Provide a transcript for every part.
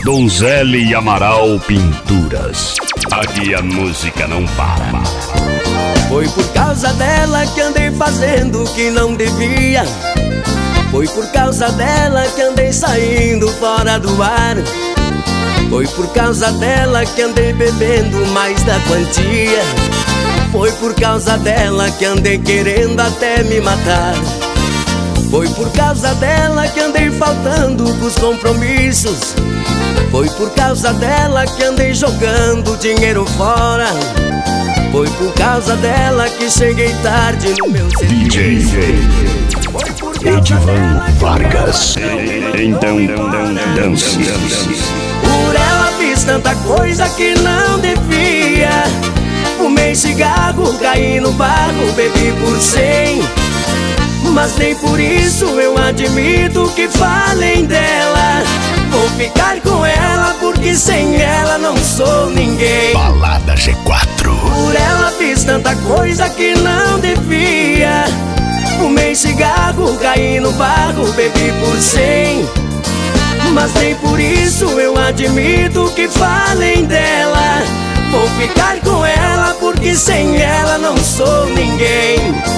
Donzelle e Amaral Pinturas. Aqui a música não para. Foi por causa dela que andei fazendo o que não devia. Foi por causa dela que andei saindo fora do ar. Foi por causa dela que andei bebendo mais da quantia. Foi por causa dela que andei querendo até me matar. Foi por causa dela que andei faltando pros compromissos. Foi por causa dela que andei jogando dinheiro fora. Foi por causa dela que cheguei tarde no meu serviço. DJ Edivan Vargas. Então dance. Por ela fiz tanta coisa que não devia. Fumei cigarro, caí no barro, bebi por 100. Mas nem por isso eu admito que falem dela. Vou ficar com ela porque sem ela não sou ninguém. Balada G4. Por ela fiz tanta coisa que não devia. Fumei cigarro, caí no barro, bebi por 100. Mas nem por isso eu admito que falem dela. Vou ficar com ela porque sem ela não sou ninguém.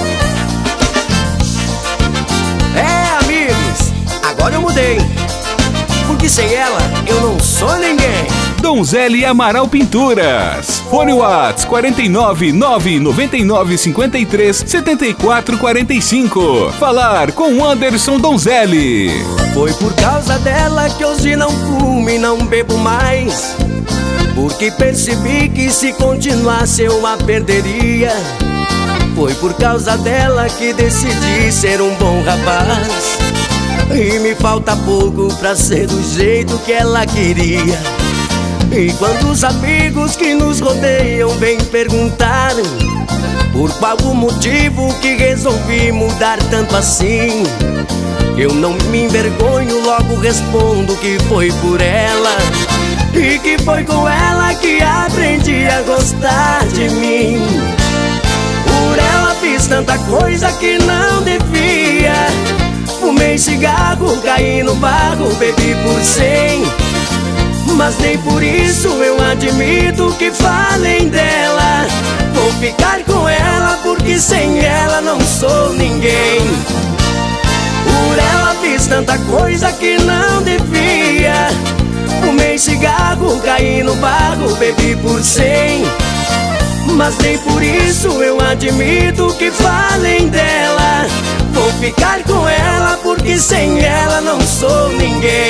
É, amigos, agora eu mudei, porque sem ela eu não sou ninguém. Donzelle e Amaral Pinturas. Fone Whats 49 999 53 74 45. Falar com Anderson Donzelle. Foi por causa dela que hoje não fumo e não bebo mais, porque percebi que se continuasse eu a perderia. Foi por causa dela que decidi ser um bom rapaz, e me falta pouco pra ser do jeito que ela queria. E quando os amigos que nos rodeiam vêm perguntar por qual o motivo que resolvi mudar tanto assim, eu não me envergonho, logo respondo que foi por ela. E que foi com ela que aprendi a gostar de mim. Por ela fiz tanta coisa que não devia. Fumei cigarro, caí no barro, bebi por 100. Mas nem por isso eu admito que falem dela. Vou ficar com ela porque sem ela não sou ninguém. Por ela fiz tanta coisa que não devia. Fumei cigarro, caí no barro, bebi por 100. Mas nem por isso eu admito que falem dela. Vou ficar com ela porque sem ela não sou ninguém.